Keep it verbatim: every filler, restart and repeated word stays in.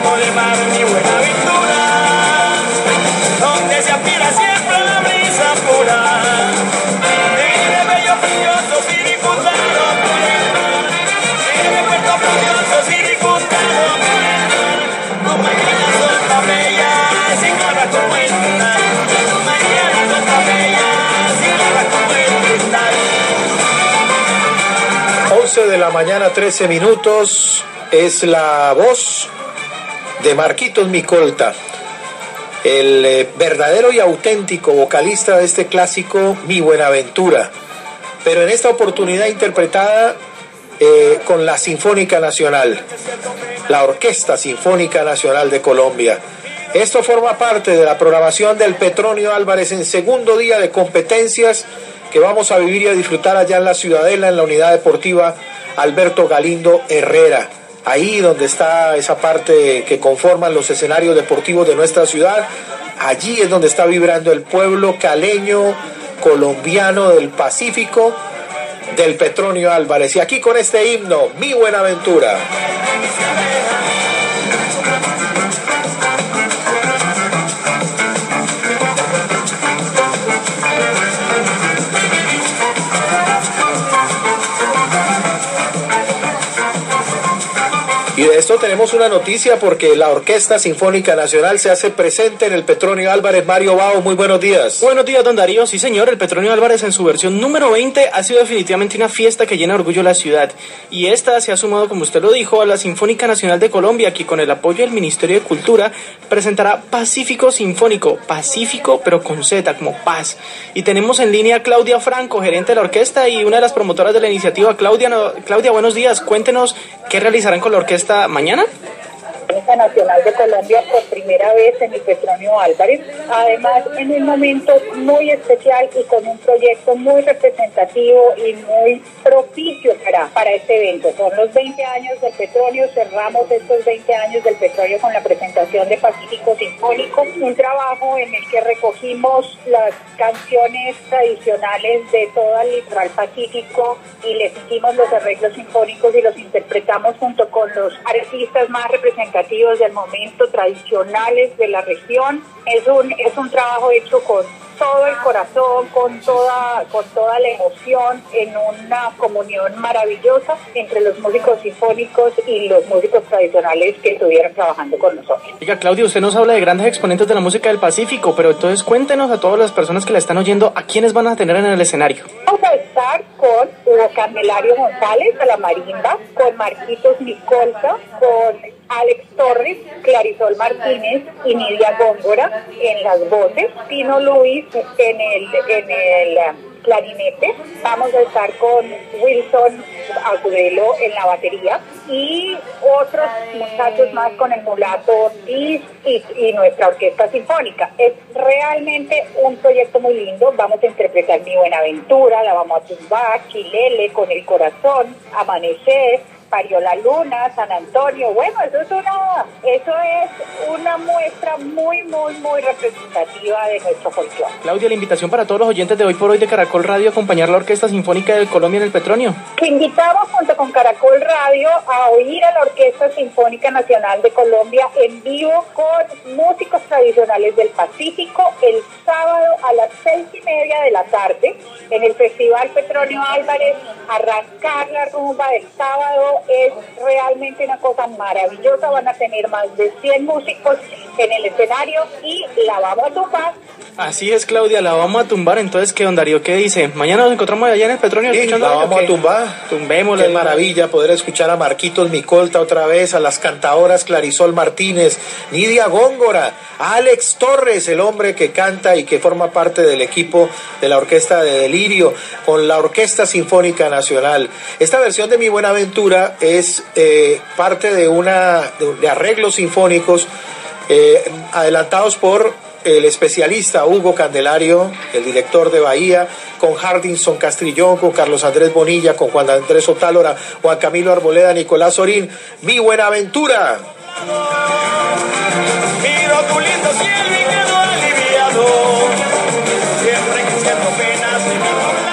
puerto de mar, mi Buenaventura, donde se aspira siempre la brisa pura. Tiene bellos preciosos y disputados por el mar, tiene puertos preciosos y disputados por el mar. Tus mañanas son tan bellas y claras como el cristal, tus mañanas son tan bellas y claras como el cristal. once de la mañana, trece minutos, es la voz de Marquitos Micolta, el eh, verdadero y auténtico vocalista de este clásico Mi Buenaventura, pero en esta oportunidad interpretada eh, con la Sinfónica Nacional, la Orquesta Sinfónica Nacional de Colombia. Esto forma parte de la programación del Petronio Álvarez en segundo día de competencias que vamos a vivir y a disfrutar allá en la Ciudadela, en la Unidad Deportiva Alberto Galindo Herrera. Ahí donde está esa parte que conforman los escenarios deportivos de nuestra ciudad, allí es donde está vibrando el pueblo caleño, colombiano del Pacífico, del Petronio Álvarez. Y aquí con este himno, Mi Buenaventura. Y de esto tenemos una noticia porque la Orquesta Sinfónica Nacional se hace presente en el Petronio Álvarez. Mario Bao, muy buenos días. Buenos días, don Darío. Sí, señor, el Petronio Álvarez en su versión número veinte ha sido definitivamente una fiesta que llena de orgullo la ciudad. Y esta se ha sumado, como usted lo dijo, a la Sinfónica Nacional de Colombia, que con el apoyo del Ministerio de Cultura presentará Pacífico Sinfónico, Pacífico pero con Z, como paz. Y tenemos en línea a Claudia Franco, gerente de la orquesta y una de las promotoras de la iniciativa. Claudia, no, Claudia, buenos días. Cuéntenos qué realizarán con la orquesta mañana. Sinfónica Nacional de Colombia por primera vez en el Petronio Álvarez, además en un momento muy especial y con un proyecto muy representativo y muy propicio para, para este evento. Son los veinte años del Petronio, cerramos estos veinte años del Petronio con la presentación de Pacífico Sinfónico, un trabajo en el que recogimos las canciones tradicionales de todo el litoral pacífico y les hicimos los arreglos sinfónicos y los interpretamos junto con los artistas más representativos del momento, tradicionales de la región. Es un, es un trabajo hecho con todo el corazón, con toda, con toda la emoción, en una comunión maravillosa entre los músicos sinfónicos y los músicos tradicionales que estuvieron trabajando con nosotros. Oiga, Claudia, usted nos habla de grandes exponentes de la música del Pacífico, pero entonces cuéntenos a todas las personas que la están oyendo, ¿a quiénes van a tener en el escenario? Vamos a estar con Hugo Candelario González a la marimba, con Marquitos Micolta, con Alex Torres, Clarisol Martínez y Nidia Góngora en las voces, Pino Luis en el, en el clarinete, vamos a estar con Wilson Agudelo en la batería y otros muchachos más con el Mulato Ortiz y, y nuestra orquesta sinfónica. Es realmente un proyecto muy lindo. Vamos a interpretar Mi Buenaventura, la vamos a tumbar, Chilele, Con el Corazón, Amanecer, Parió la Luna, San Antonio. Bueno, eso es una eso es una muestra muy, muy, muy representativa de nuestro folclore. Claudia, la invitación para todos los oyentes de Hoy por Hoy de Caracol Radio a acompañar la Orquesta Sinfónica de Colombia en el Petronio. Te invitamos junto con Caracol Radio a oír a la Orquesta Sinfónica Nacional de Colombia en vivo con músicos tradicionales del Pacífico el sábado a las seis y media de la tarde en el Festival Petronio Álvarez. Arrancar la rumba del sábado es realmente una cosa maravillosa. Van a tener más de cien músicos en el escenario y la vamos a tumbar. Así es, Claudia, la vamos a tumbar. Entonces, ¿qué, don Darío? ¿Qué dice? Mañana nos encontramos allá en el Petronio. Sí, la vamos a tumbar. Tumbémosla. Qué maravilla poder escuchar a Marquitos Micolta otra vez, a las cantadoras Clarisol Martínez, Nidia Góngora, a Alex Torres, el hombre que canta y que forma parte del equipo de la Orquesta de Delirio, con la Orquesta Sinfónica Nacional. Esta versión de Mi Buenaventura es eh, parte de una de, de arreglos sinfónicos eh, adelantados por el especialista Hugo Candelario, el director de Bahía, con Hardinson Castrillón, con Carlos Andrés Bonilla, con Juan Andrés Otálora, Juan Camilo Arboleda, Nicolás Sorín. Mi Buenaventura. Miro tu lindo cielo y quedo aliviado, siempre que siento penas y mi